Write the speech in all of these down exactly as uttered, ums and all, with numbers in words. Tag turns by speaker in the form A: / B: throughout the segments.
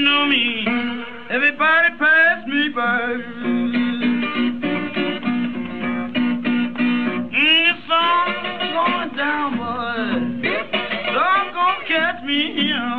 A: know me. Everybody pass me by. Mm, the sun's going down, boy. Don't gonna catch me here.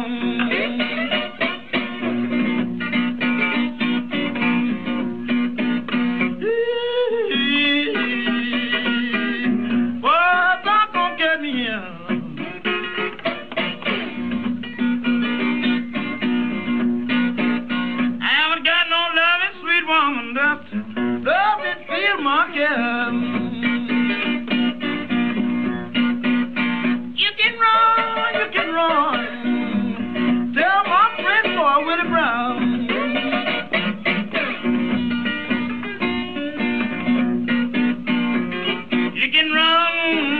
A: You can run, you can run. Tell my friend boy Willie Brown. You can run.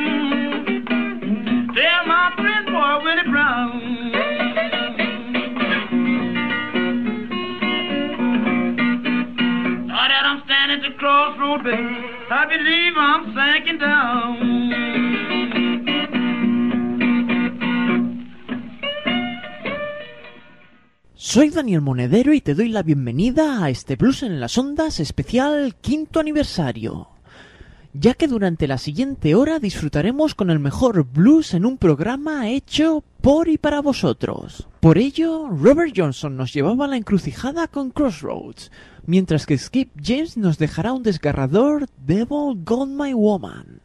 A: Tell my friend boy Willie Brown. Now that I'm standing at the crossroad, baby, I believe I'm sinking down.
B: Soy Daniel Monedero y te doy la bienvenida a este Blues en las Ondas especial quinto aniversario, ya que durante la siguiente hora disfrutaremos con el mejor blues en un programa hecho por y para vosotros. Por ello, Robert Johnson nos llevaba a la encrucijada con Crossroads, mientras que Skip James nos dejará un desgarrador Devil Got My Woman.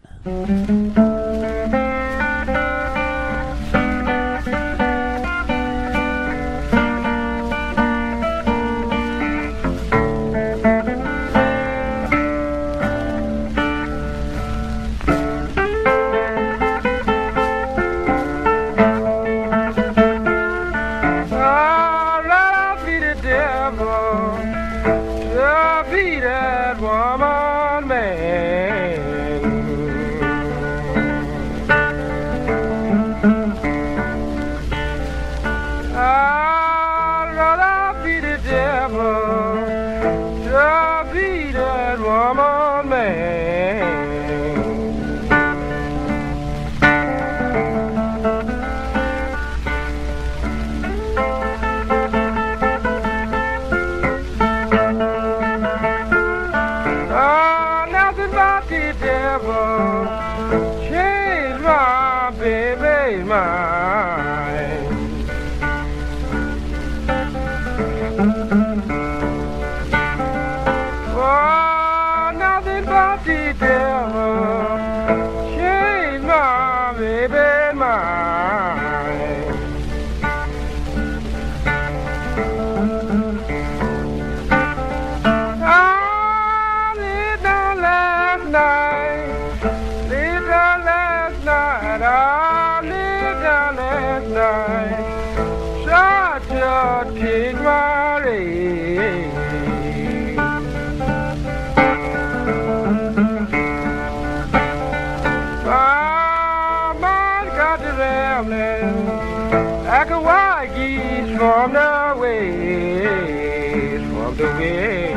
C: From the ways, from the ways.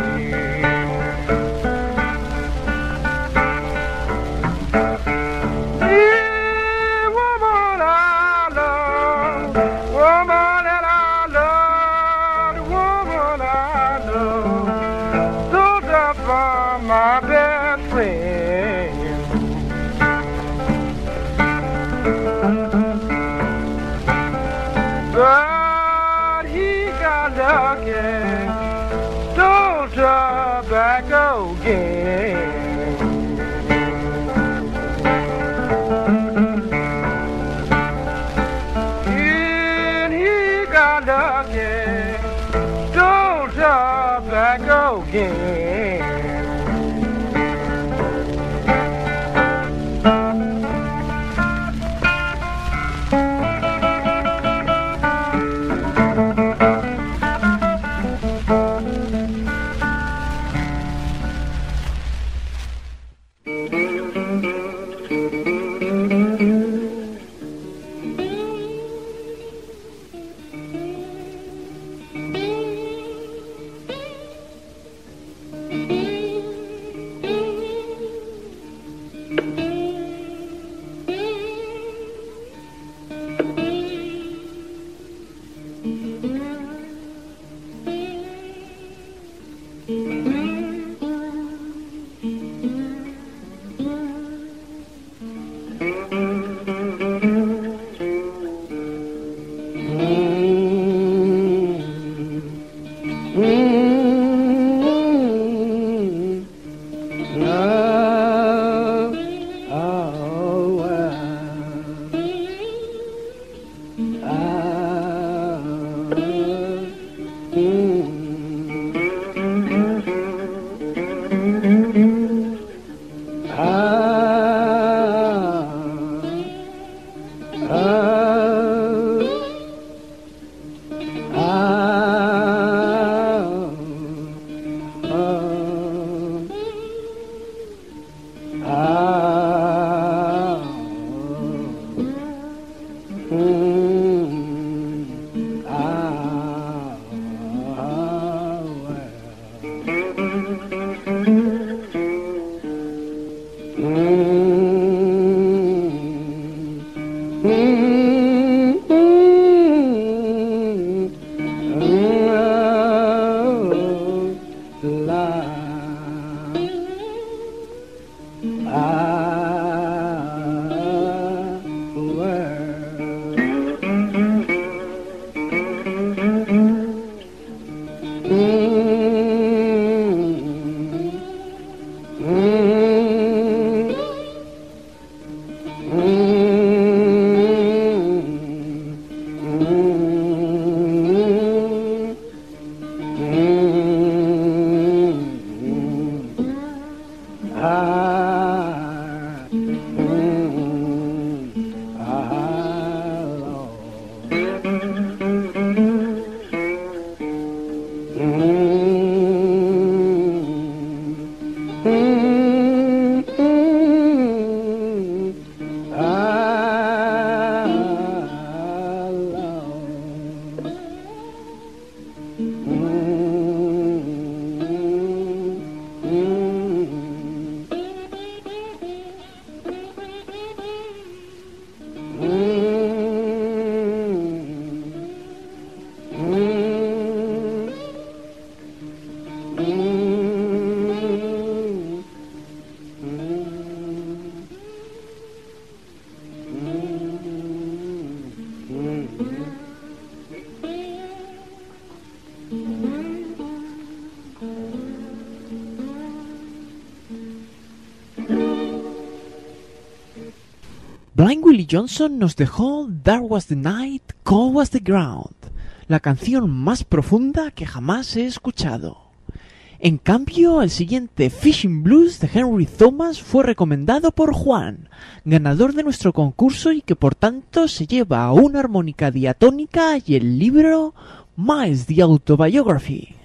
C: Yeah, woman I love, woman that I love, the woman I love, stood up for my best friend. But don't try back again. And he got lucky. Don't try back again. Mm-hmm. Oh, oh, well. Ah, mm.
B: Blind Willie Johnson nos dejó Dark Was the Night, Cold Was the Ground, la canción más profunda que jamás he escuchado. En cambio, el siguiente Fishing Blues de Henry Thomas fue recomendado por Juan, ganador de nuestro concurso y que por tanto se lleva una armónica diatónica y el libro Miles the Autobiography.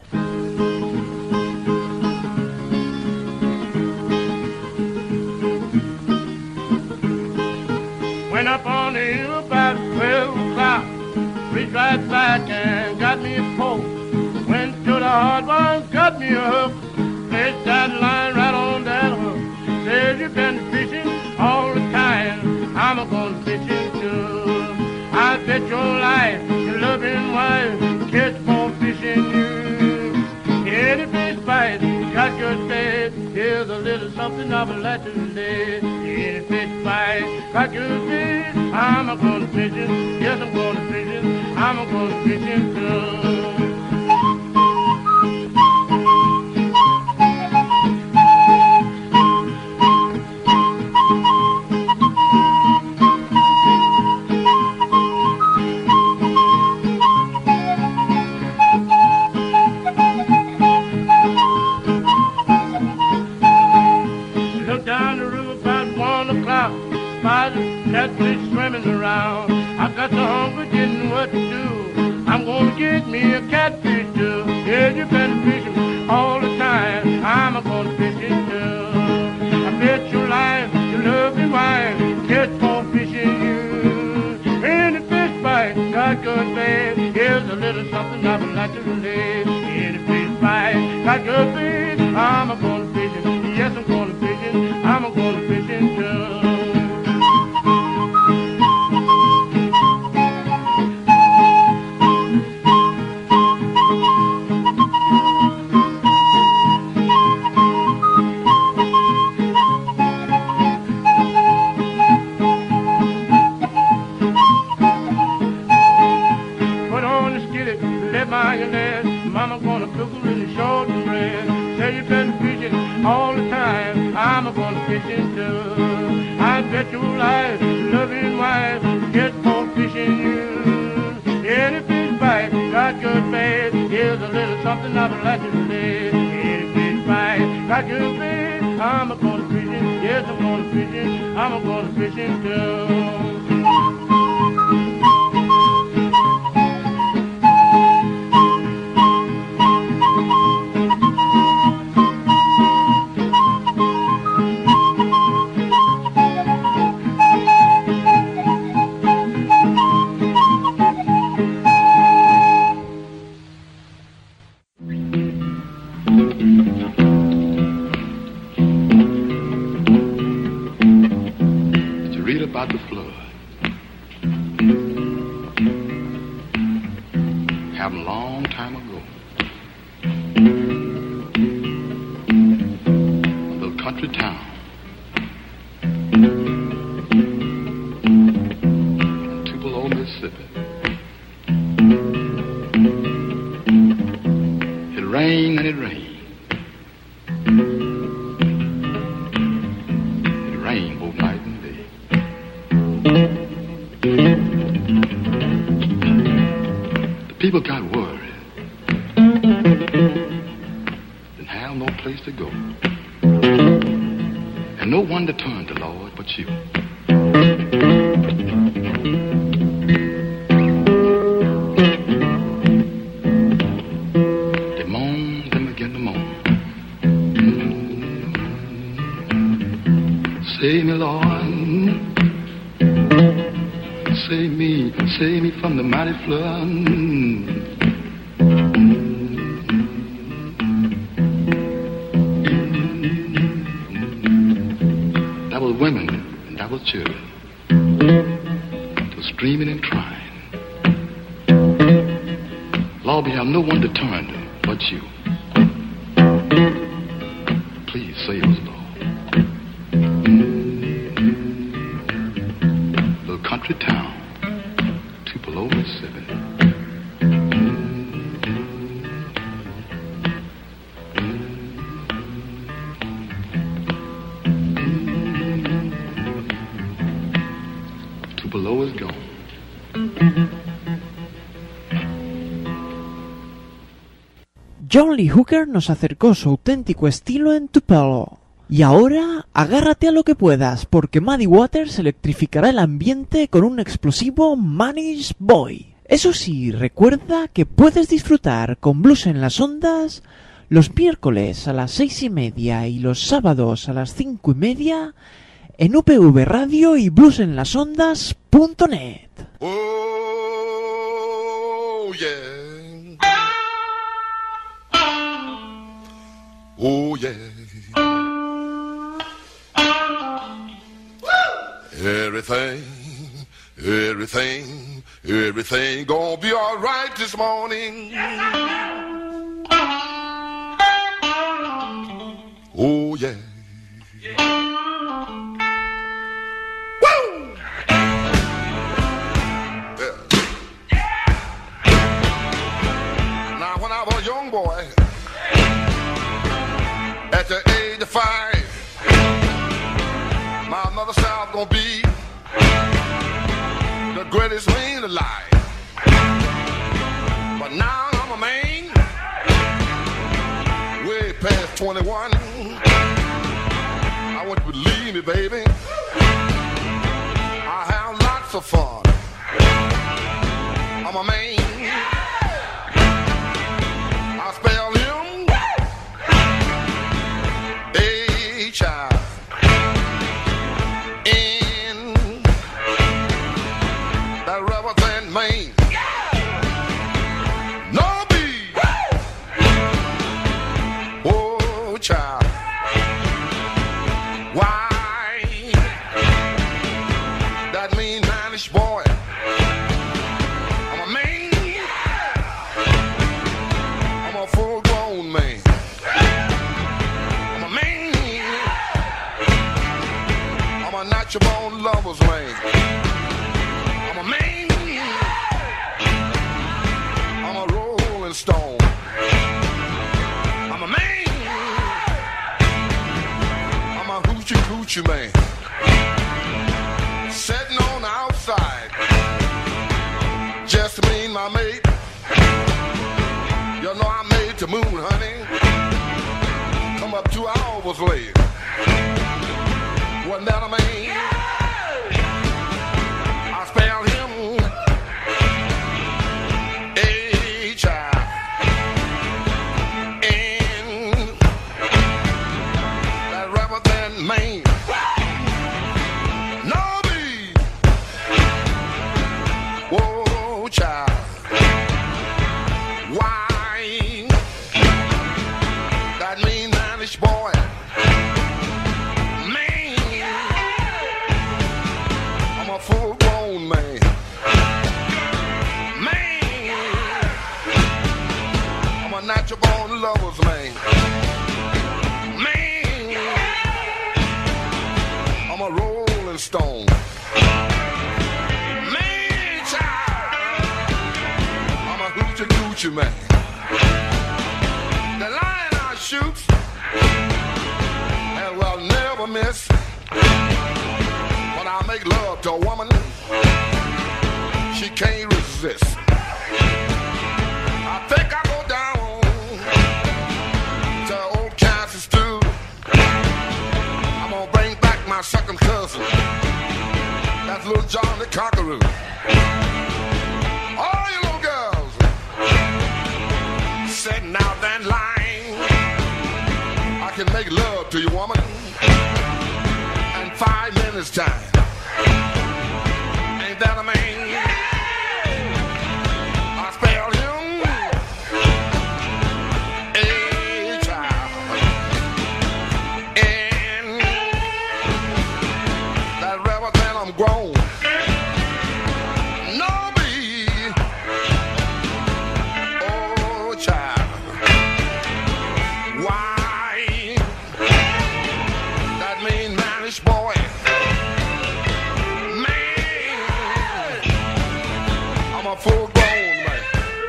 C: Went up on the hill about twelve o'clock. Reached right back and got me a pole. Went to the hard one, got me a hook. Placed that line right on that hook. Said you've been fishing all the time. I'm a going fishing too. I bet your life, your loving wife, catch more fishing you. Any fish bite, got good bait. Here's a little something I would like to lay. Any fish bite, got good bait. I'm a going fishing. Yes, I'm going fishing. I'm a going fishing too. Catfish swimming around. I got so hungry, didn't know what to do. I'm gonna get me a catfish too. Yeah, you've been fishing all the time. I'm gonna fish it too. I bet your life, your loving wife, catch more fishing you. Any fish bite, got good bait. Here's a little something I would like to relate. Any fish bite, got good bait. I'm gonna fish it. Yes, I'm gonna fish it. I'm gonna fish it too. Mama gonna cook a really short bread. Say you've been fishing all the time, I'm gonna fishing too. I bet your life, loving wife, get more fishing you. Any fish bite, got good bait, here's a little something I would like to say. Any fish bite, got good bait, I'm gonna fishing, yes I'm gonna fishing, I'm gonna fishing too.
D: About the flood. Happened a long time ago. A little country town. Tupelo, Mississippi. It rained and it rained. It rained both night and day. The people got worried. Didn't have no place to go. And no one to turn to, Lord, but you. They moaned and began to moan. Save me, Lord. Save me, save me from the mighty flood. That was women and that was children. They were screaming and crying. Lord, we have no one to turn to but you. Please save us, Lord. Little country town. Tupelo, Mississippi. Tupelo is gone.
B: John Lee Hooker nos acercó su auténtico estilo en Tupelo. Y ahora, agárrate a lo que puedas, porque Muddy Waters electrificará el ambiente con un explosivo Manish Boy. Eso sí, recuerda que puedes disfrutar con Blues en las Ondas los miércoles a las seis y media y los sábados a las cinco y media en U P V Radio y blues en las ondas punto net.
D: Oh, yeah. Oh, yeah. Everything, everything, everything gonna be all right this morning. Oh, yeah. Woo! Yeah. Now, when I was a young boy, at the age of five, my mother said I was gonna be the greatest man alive. But now I'm a man, way past twenty-one. I want you to believe me, baby. I have lots of fun. I'm a man. I spell him H I N that rubber band man. No B. Oh, child. Why? That mean manish boy. I'm a man. I'm a full grown man. I'm a man. I'm a natural born lover's man. I'm a man. I'm a rolling stone.
C: Gucci man sitting on the outside, just me and my mate. You know I made the moon, honey. Come up two hours late. Wasn't that a man? I spelled him H I N. That rather than man. No me. Whoa, child. Why? That mean manish boy. Full-grown man. Man, I'm a natural-born lover's man. Man, I'm a rolling stone. Man, child, I'm a hoochie-coochie man. The line I shoot and will never miss. When I make love to a woman, she can't resist. I think I go down to old Kansas stew. I'm gonna bring back my second cousin, that's little John the Conqueror. All you little girls sitting out that line, I can make love to you, woman, in five minutes time. Ain't that a man? I spelled him H I N. That rather than I'm grown. No me. Oh child. Why? That mean manish boy. Full grown man.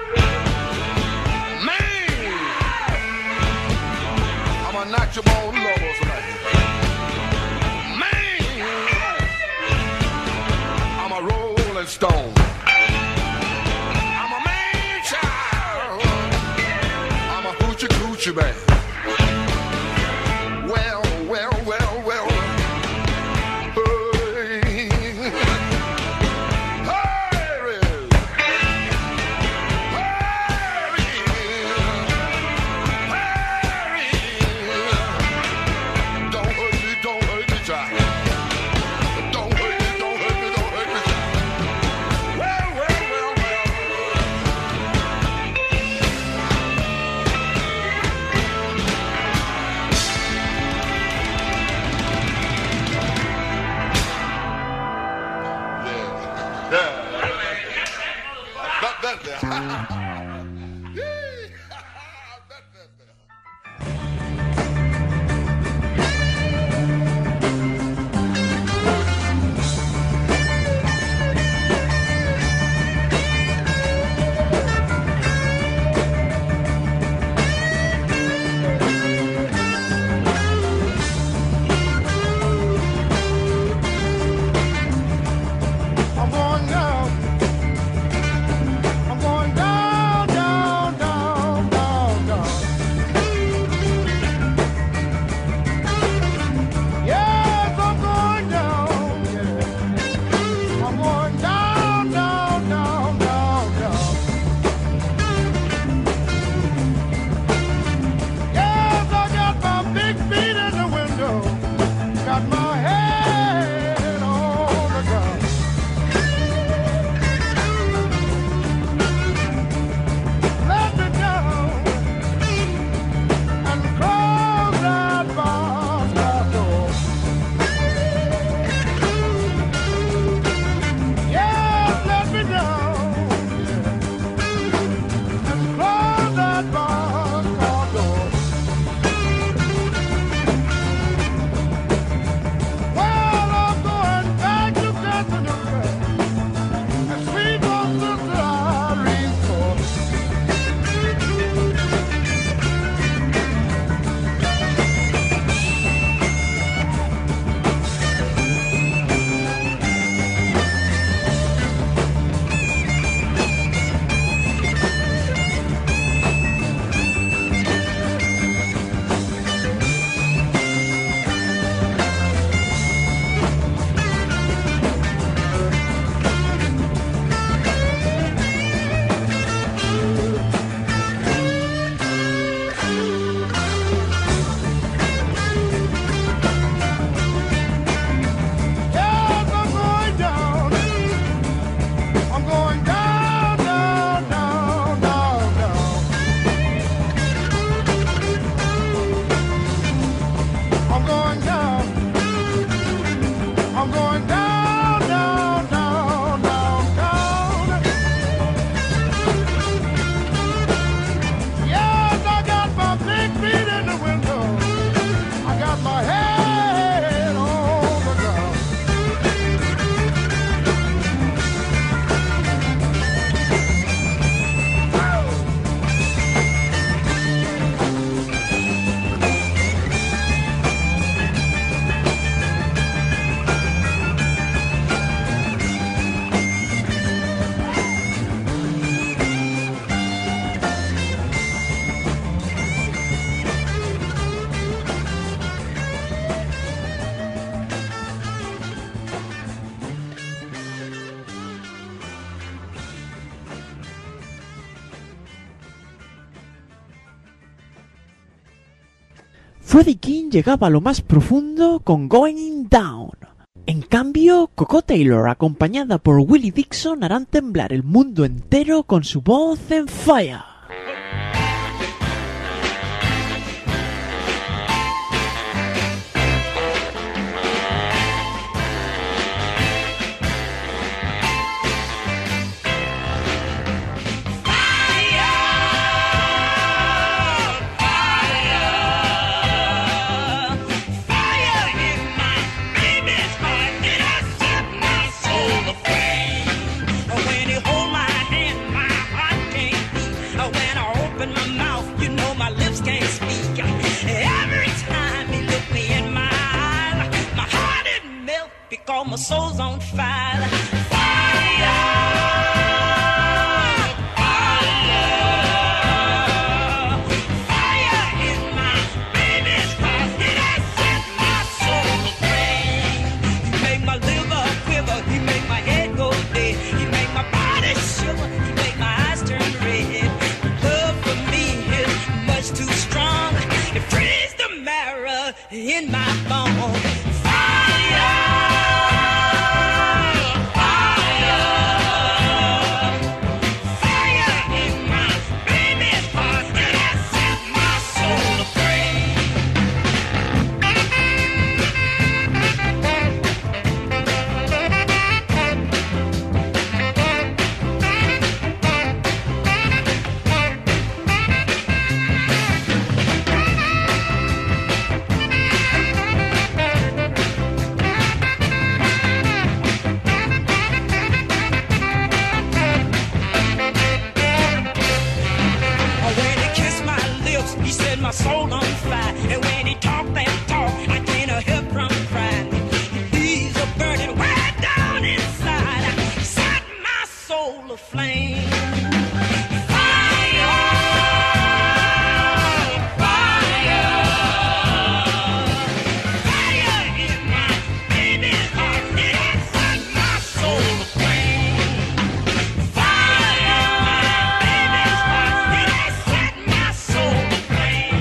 C: Man, I'm a natural born lover's man. Man, I'm a rolling stone. I'm a man child. I'm a hoochie coochie man. Well, well, well, well.
B: Freddie King llegaba a lo más profundo con Going Down. En cambio, Coco Taylor, acompañada por Willie Dixon, harán temblar el mundo entero con su voz en Fire.
E: My soul's on fire. In my bones, fire, fire, fire in my baby's heart, and I set my soul my soul on fire, and when he talk that talk, I can't help from crying. He's a burning way down inside, set my soul aflame. Fire, fire, fire in my baby's heart, it has set my soul aflame. Fire in my baby's heart, it has set my soul aflame.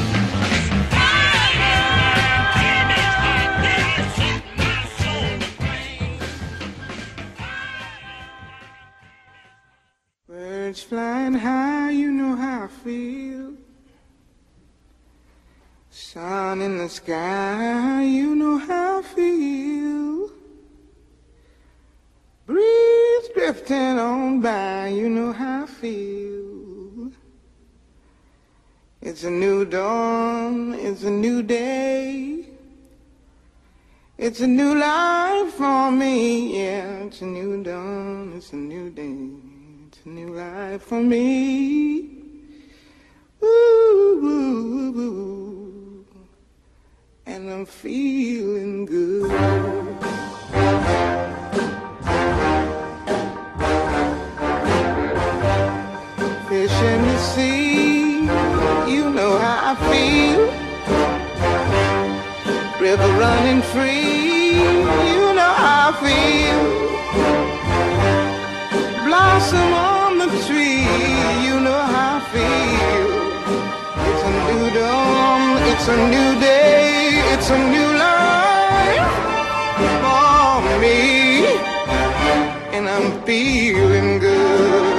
C: Birds flying high, you know how I feel. Sun in the sky, you know how I feel. Breeze drifting on by, you know how I feel. It's a new dawn, it's a new day. It's a new life for me, yeah. It's a new dawn, it's a new day. It's a new life for me. Ooh, ooh, ooh. And I'm feeling good. Fish in the sea, you know how I feel. River running free, you know how I feel. Blossom on the tree, you know how I feel. It's a new dawn, it's a new day, it's a new life for me, and I'm feeling good.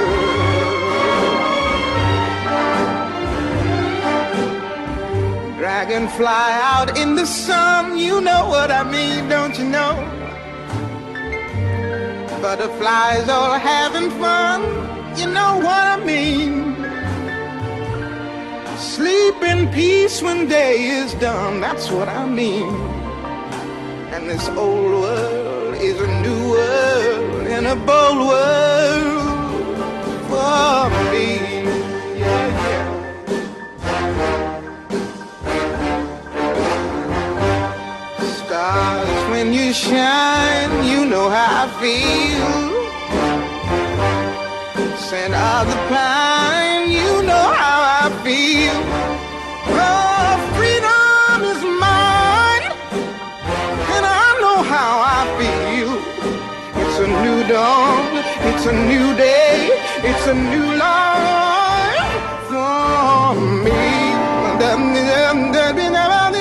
C: Dragonfly out in the sun, you know what I mean, don't you know? Butterflies all having fun, you know what I mean. Sleep in peace when day is done, that's what I mean. And this old world is a new world, and a bold world for me. Yeah, yeah. Stars, when you shine, you know how I feel. Scent of the pine, you know how I feel. Oh, freedom is mine, and I know how I feel. It's a new dawn, it's a new day, it's a new life for me.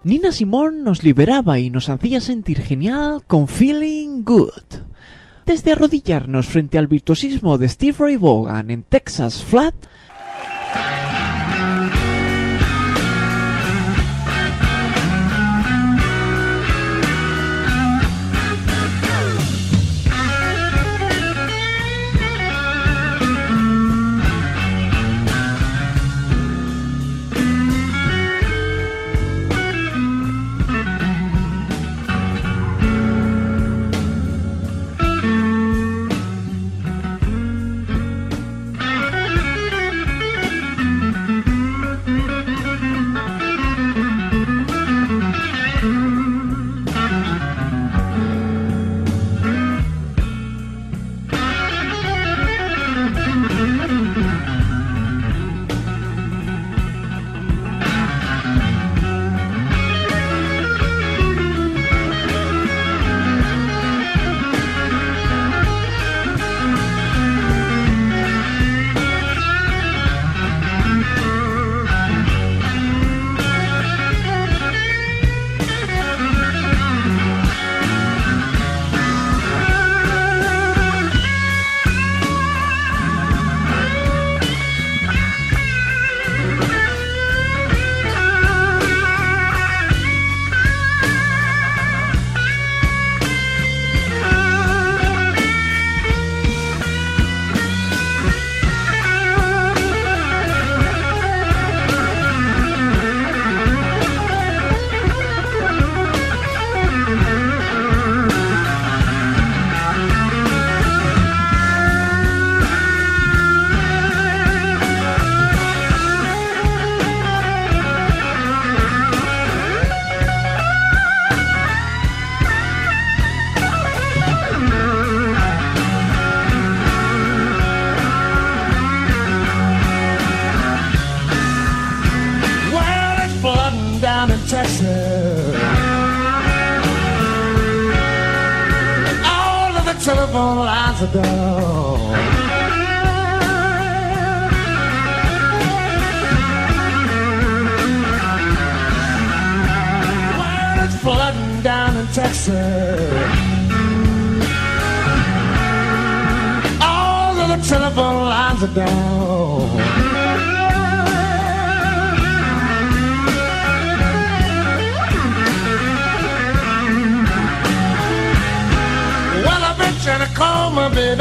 B: Nina Simone nos liberaba y nos hacía sentir genial con Feeling Good. Desde arrodillarnos frente al virtuosismo de Steve Ray Vaughan en Texas Flat,
C: Texas. All of the telephone lines are down. Well, it's flooding down in Texas. All of the telephone lines are down. Trying to call my baby.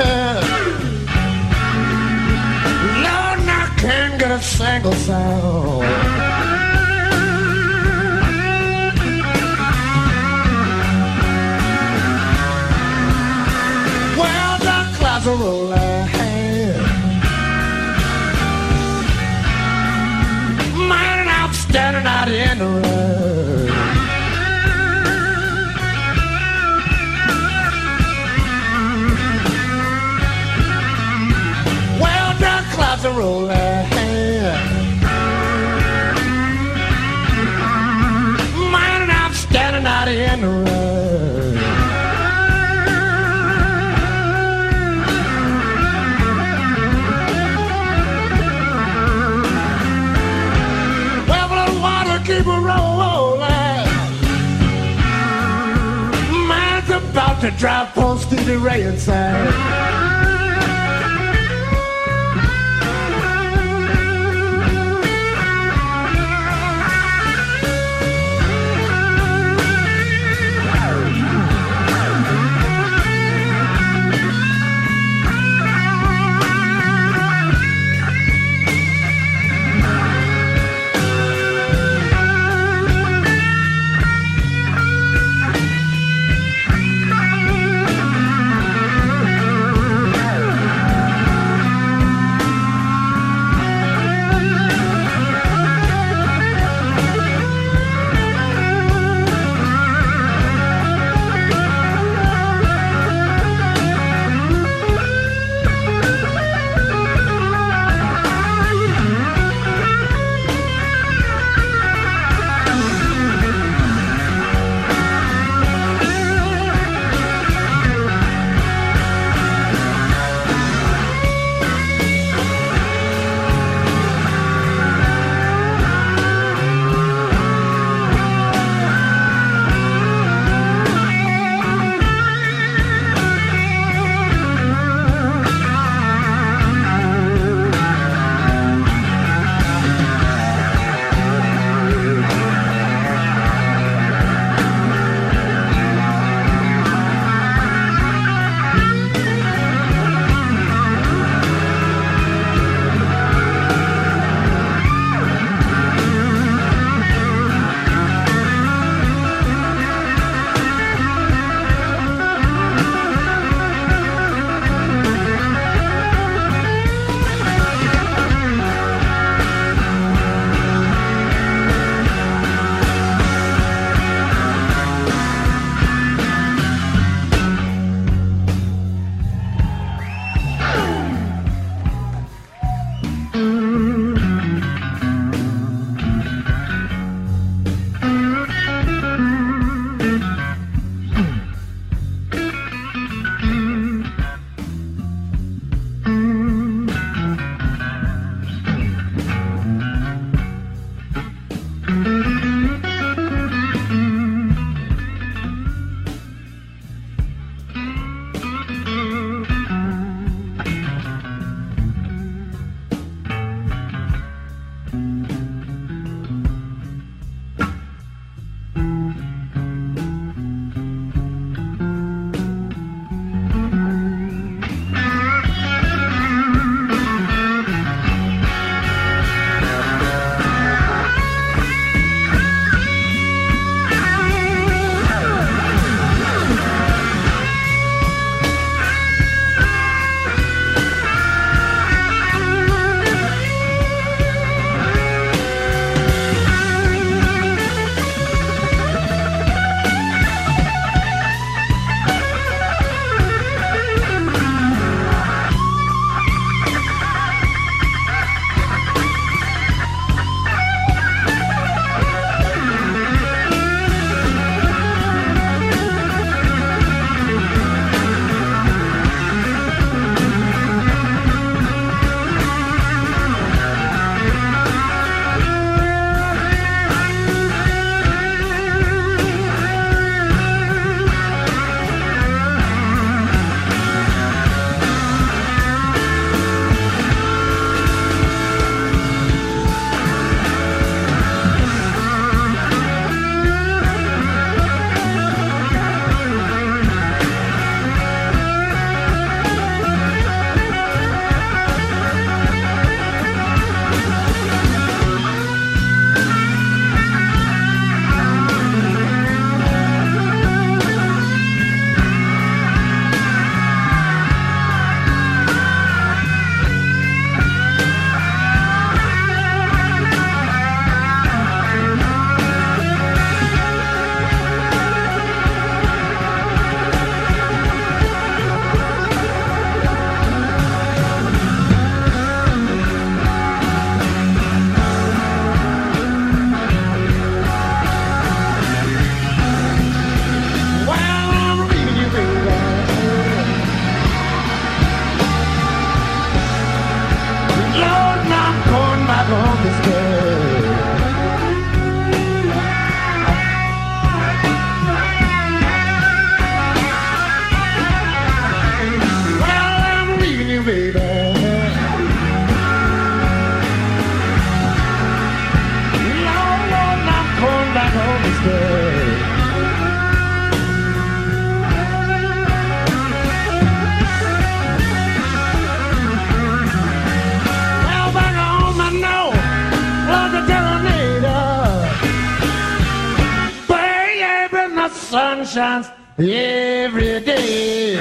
C: Lord, I can't get a single sound. Well, the clouds are rolling. Man, I'm standing out in the road. Clouds are rolling. Man, I'm standing out in the road. Well, the water keep a rolling. Man's about to drive post to the rain side. sun shines every day.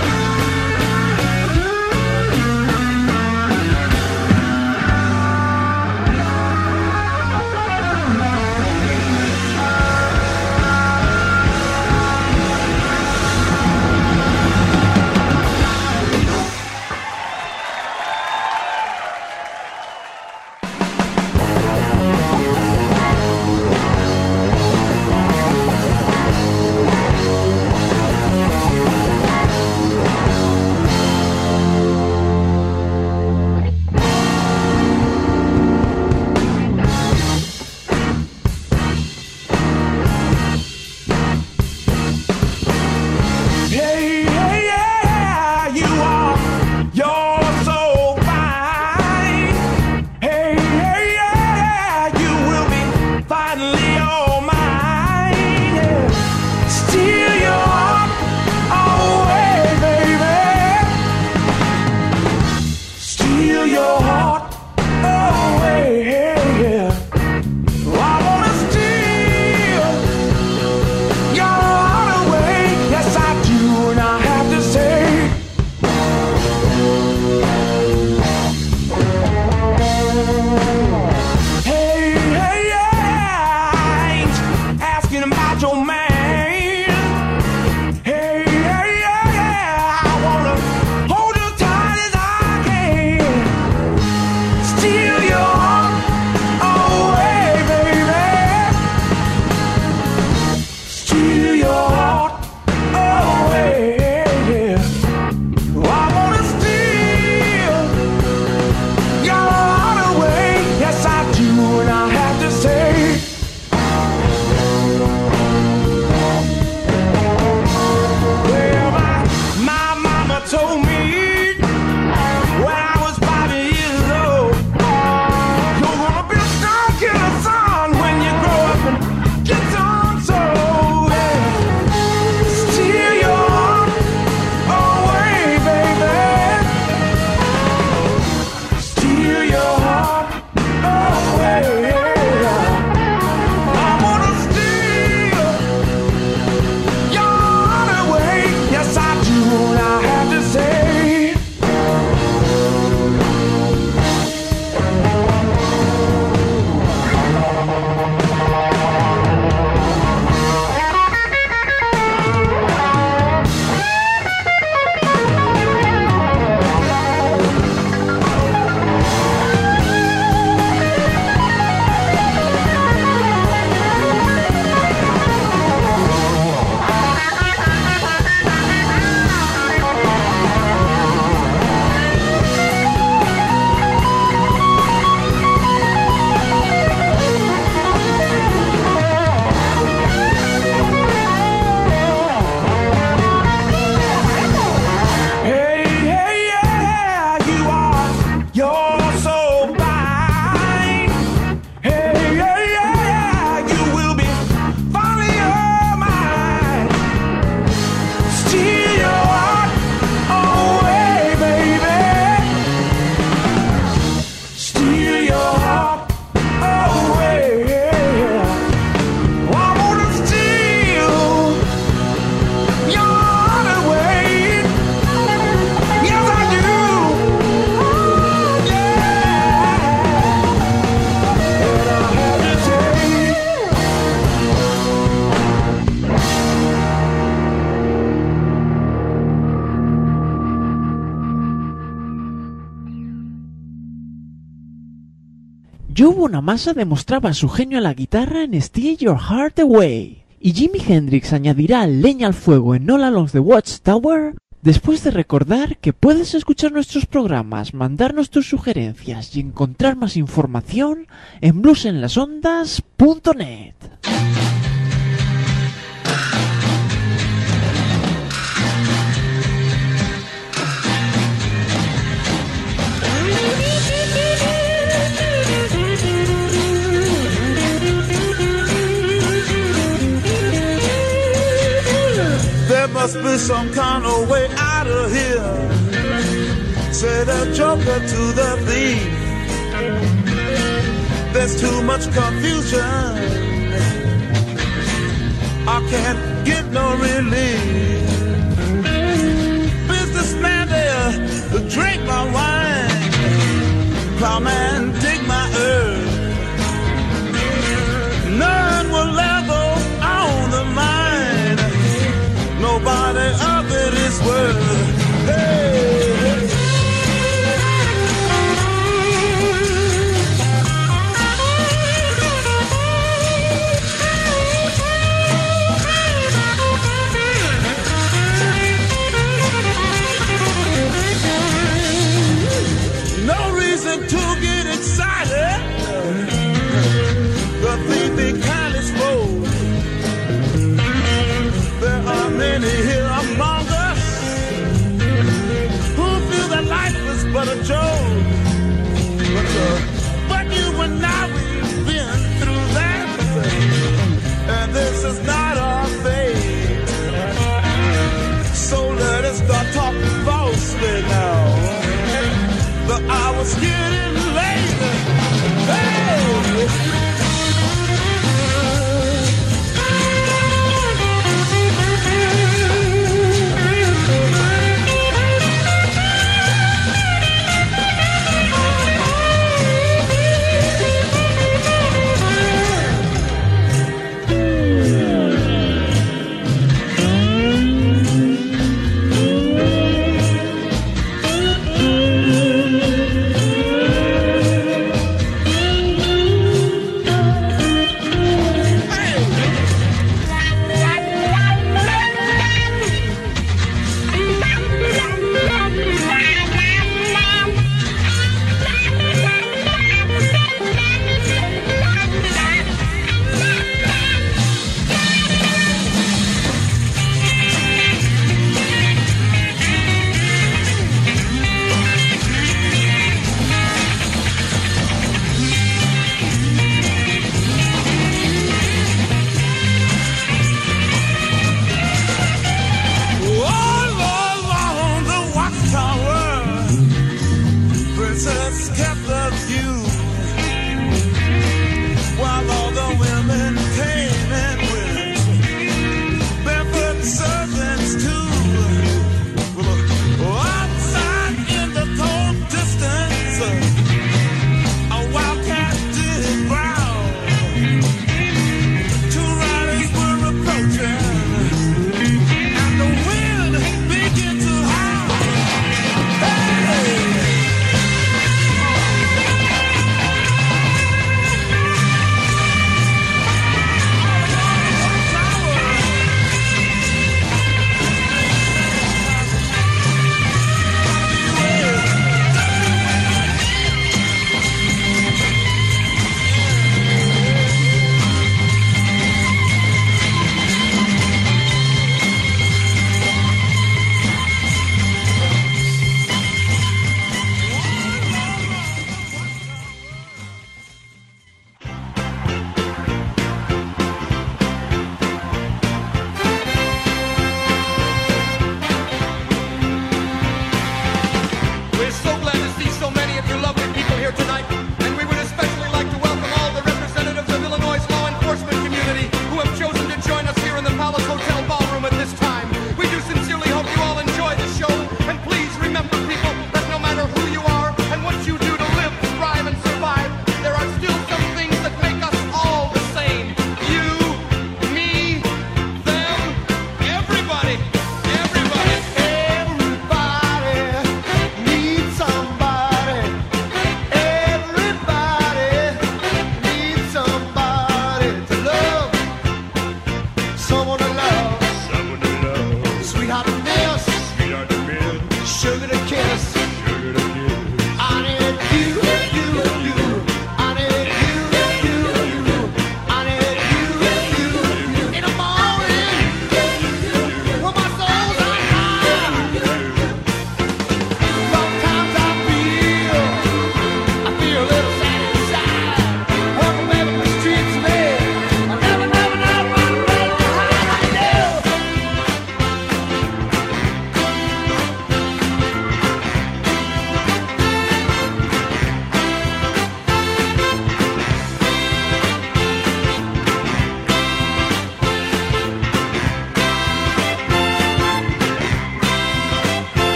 B: Joe Bonamassa demostraba su genio a la guitarra en Steal Your Heart Away, y Jimi Hendrix añadirá leña al fuego en All Along the Watchtower después de recordar que puedes escuchar nuestros programas, mandarnos tus sugerencias y encontrar más información en blues en las ondas punto net.
F: There must be some kind of way out of here, said a joker to the thief. There's too much confusion I can't get no relief. Businessman there to drink my wine, plowman dig my earth. None will level on the mine. Nobody of it is worth. Hey, hey. No reason to get excited.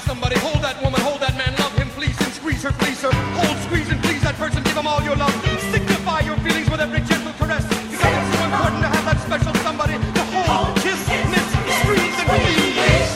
G: somebody. Hold that woman, hold that man, love him, please him, squeeze her, please her. Hold, squeeze, and please that person, give him all your love. Signify your feelings with every gentle caress. Because it's so important to have that special somebody to hold, kiss, miss, squeeze, and please.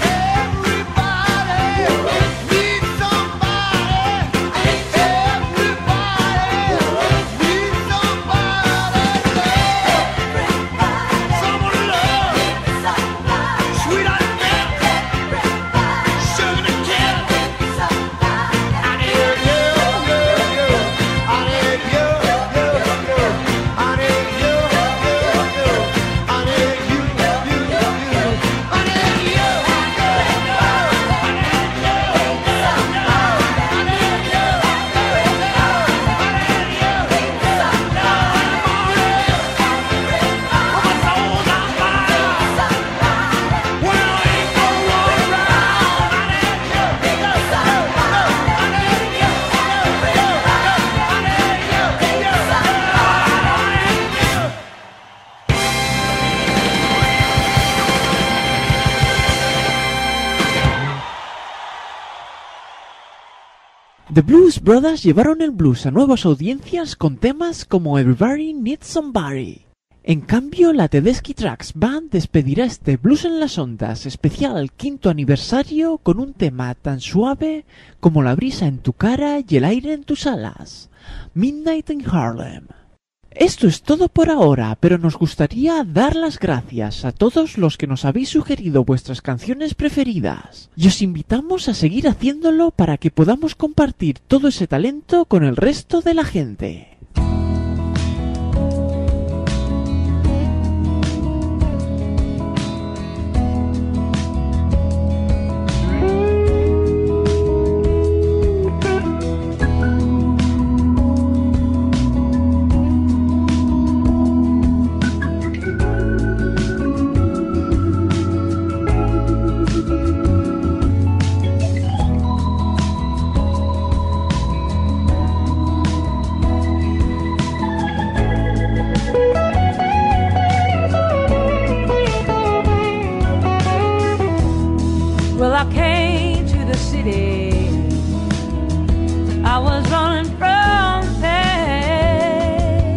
B: The Blues Brothers llevaron el blues a nuevas audiencias con temas como Everybody Needs Somebody. En cambio, la Tedeschi Trucks Band despedirá este Blues en las Ondas especial quinto aniversario con un tema tan suave como la brisa en tu cara y el aire en tus alas, Midnight in Harlem. Esto es todo por ahora, pero nos gustaría dar las gracias a todos los que nos habéis sugerido vuestras canciones preferidas. Y os invitamos a seguir haciéndolo para que podamos compartir todo ese talento con el resto de la gente.
H: Well, I came to the city. I was running from pain.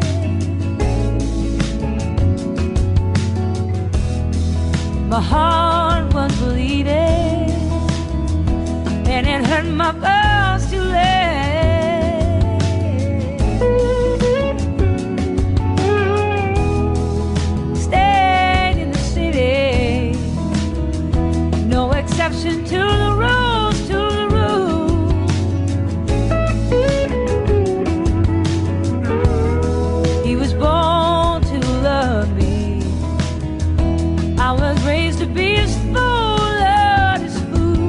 H: My heart was bleeding, and it hurt my bones to lay. Stayed in the city, no exception to the rules, to the rules. He was born to love me. I was raised to be his fool, Lord, his fool.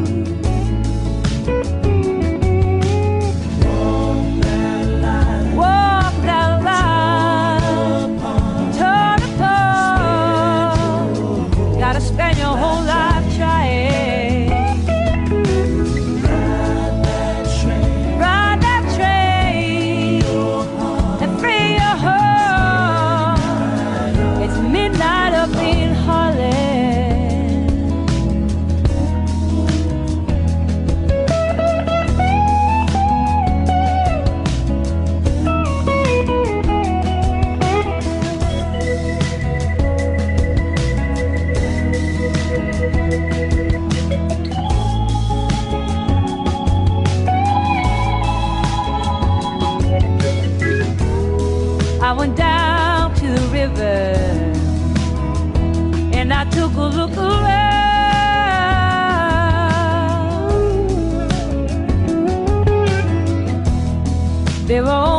H: Walk that line, walk that line, torn apart. Gotta spend your whole life trying. Ride that train, ride that train, and free your heart. It's midnight up in Harlem. I went down to the river and I took a look around. There were